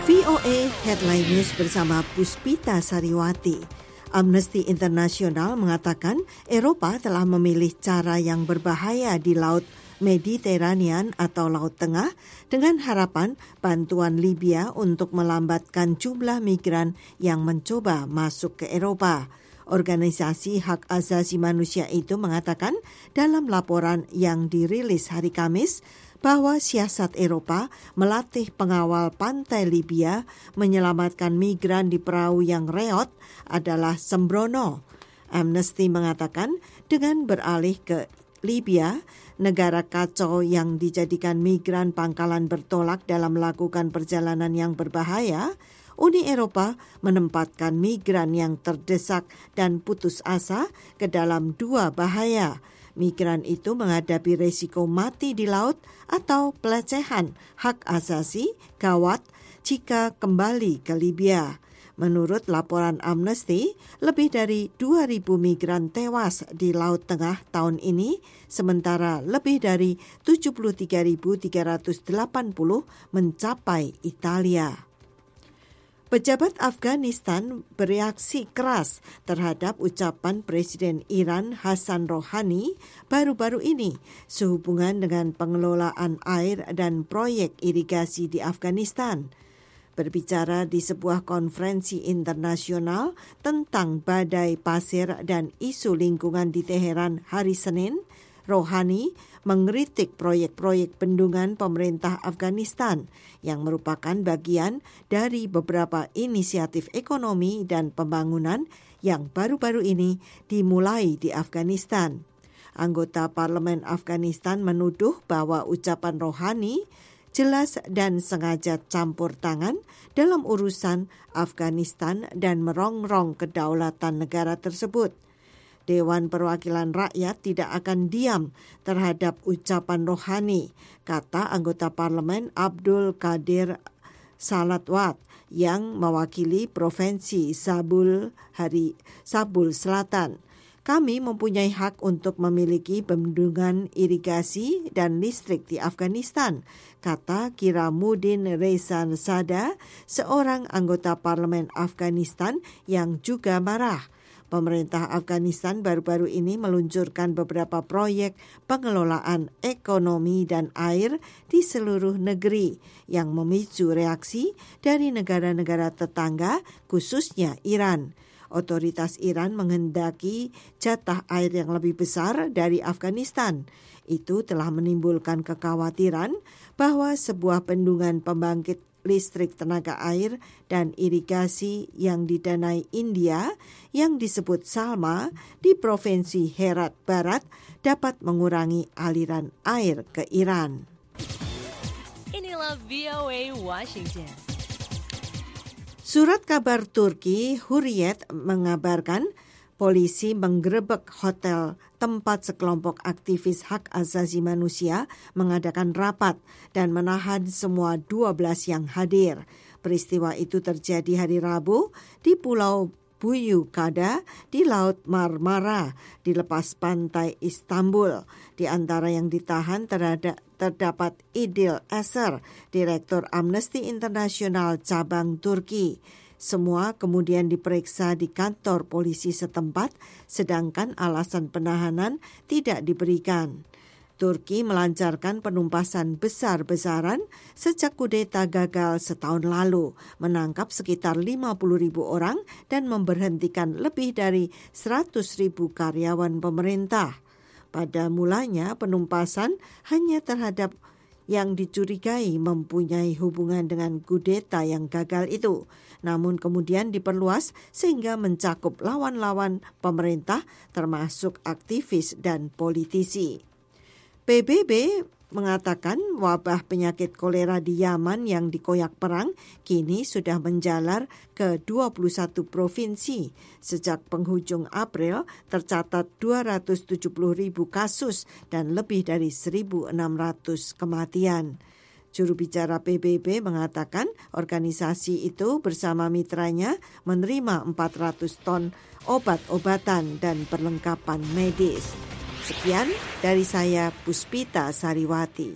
VOA Headline News bersama Puspita Sariwati. Amnesty International mengatakan Eropa telah memilih cara yang berbahaya di Laut Mediterranean atau Laut Tengah dengan harapan bantuan Libya untuk melambatkan jumlah migran yang mencoba masuk ke Eropa. Organisasi hak asasi manusia itu mengatakan dalam laporan yang dirilis hari Kamis bahwa siasat Eropa melatih pengawal pantai Libya menyelamatkan migran di perahu yang reot adalah sembrono. Amnesty mengatakan dengan beralih ke Libya, negara kacau yang dijadikan migran pangkalan bertolak dalam melakukan perjalanan yang berbahaya, Uni Eropa menempatkan migran yang terdesak dan putus asa ke dalam dua bahaya. Migran itu menghadapi resiko mati di laut atau pelecehan hak asasi gawat jika kembali ke Libya. Menurut laporan Amnesty, lebih dari 2.000 migran tewas di Laut Tengah tahun ini, sementara lebih dari 73.380 mencapai Italia. Pejabat Afghanistan bereaksi keras terhadap ucapan Presiden Iran Hassan Rouhani baru-baru ini sehubungan dengan pengelolaan air dan proyek irigasi di Afghanistan. Berbicara di sebuah konferensi internasional tentang badai pasir dan isu lingkungan di Teheran hari Senin, Rouhani mengkritik proyek-proyek bendungan pemerintah Afghanistan yang merupakan bagian dari beberapa inisiatif ekonomi dan pembangunan yang baru-baru ini dimulai di Afghanistan. Anggota Parlemen Afghanistan menuduh bahwa ucapan Rouhani jelas dan sengaja campur tangan dalam urusan Afghanistan dan merongrong kedaulatan negara tersebut. Dewan Perwakilan Rakyat tidak akan diam terhadap ucapan Rouhani, kata anggota parlemen Abdul Qadir Salatwat yang mewakili Provinsi Sabul Selatan. Kami mempunyai hak untuk memiliki bendungan irigasi dan listrik di Afghanistan, kata Kiramuddin Reza Sada, seorang anggota parlemen Afghanistan yang juga marah. Pemerintah Afghanistan baru-baru ini meluncurkan beberapa proyek pengelolaan ekonomi dan air di seluruh negeri yang memicu reaksi dari negara-negara tetangga, khususnya Iran. Otoritas Iran menghendaki jatah air yang lebih besar dari Afghanistan. Itu telah menimbulkan kekhawatiran bahwa sebuah bendungan pembangkit listrik tenaga air dan irigasi yang didanai India yang disebut Salma di Provinsi Herat Barat dapat mengurangi aliran air ke Iran. Inilah VOA Washington. Surat kabar Turki Hurriyet mengabarkan polisi menggerebek hotel tempat sekelompok aktivis hak asasi manusia mengadakan rapat dan menahan semua 12 yang hadir. Peristiwa itu terjadi hari Rabu di Pulau Büyükada di Laut Marmara di lepas pantai Istanbul. Di antara yang ditahan terdapat Idil Eser, Direktur Amnesty International cabang Turki. Semua kemudian diperiksa di kantor polisi setempat, sedangkan alasan penahanan tidak diberikan. Turki melancarkan penumpasan besar-besaran sejak kudeta gagal setahun lalu, menangkap sekitar 50.000 orang dan memberhentikan lebih dari 100.000 karyawan pemerintah. Pada mulanya penumpasan hanya terhadap yang dicurigai mempunyai hubungan dengan kudeta yang gagal itu. Namun kemudian diperluas sehingga mencakup lawan-lawan pemerintah termasuk aktivis dan politisi. PBB mengatakan wabah penyakit kolera di Yaman yang dikoyak perang kini sudah menjalar ke 21 provinsi. Sejak penghujung April tercatat 270.000 kasus dan lebih dari 1.600 kematian. Juru bicara PBB mengatakan organisasi itu bersama mitranya menerima 400 ton obat-obatan dan perlengkapan medis. Sekian dari saya, Puspita Sariwati.